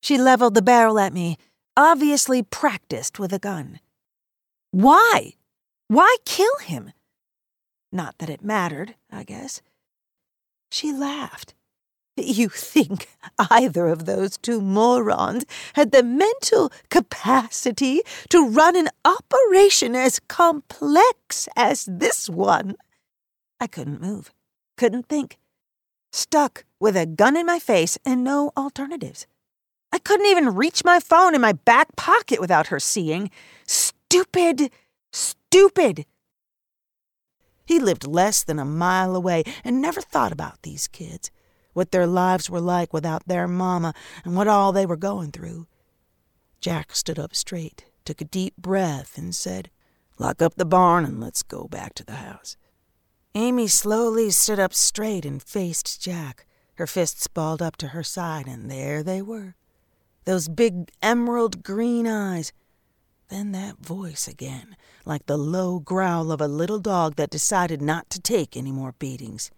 She leveled the barrel at me, obviously practiced with a gun. Why? Why kill him? Not that it mattered, I guess. She laughed. You think either of those two morons had the mental capacity to run an operation as complex as this one? I couldn't move, couldn't think. Stuck with a gun in my face and no alternatives. I couldn't even reach my phone in my back pocket without her seeing. Stupid, stupid. He lived less than a mile away and never thought about these kids, what their lives were like without their mama and what all they were going through. Jack stood up straight, took a deep breath, and said, "Lock up the barn and let's go back to the house." Amy slowly stood up straight and faced Jack, her fists balled up to her side, and there they were. Those big emerald green eyes. Then that voice again, like the low growl of a little dog that decided not to take any more beatings.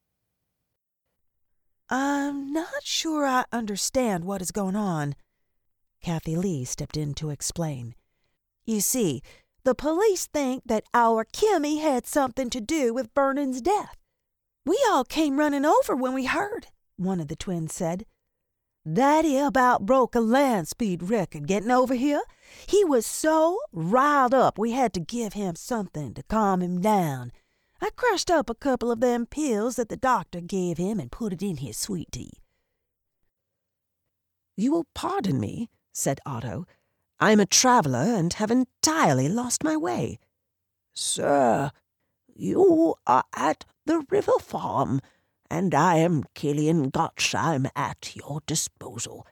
"I'm not sure I understand what is going on," Kathy Lee stepped in to explain. "You see, the police think that our Kimmy had something to do with Vernon's death. We all came running over when we heard," one of the twins said. "Daddy about broke a land speed record getting over here. He was so riled up we had to give him something to calm him down. I crushed up a couple of them pills that the doctor gave him and put it in his sweet tea." "You will pardon me," said Otto. "I am a traveler and have entirely lost my way." "Sir, you are at the River Farm, and I am Killian Gotch. I'm at your disposal.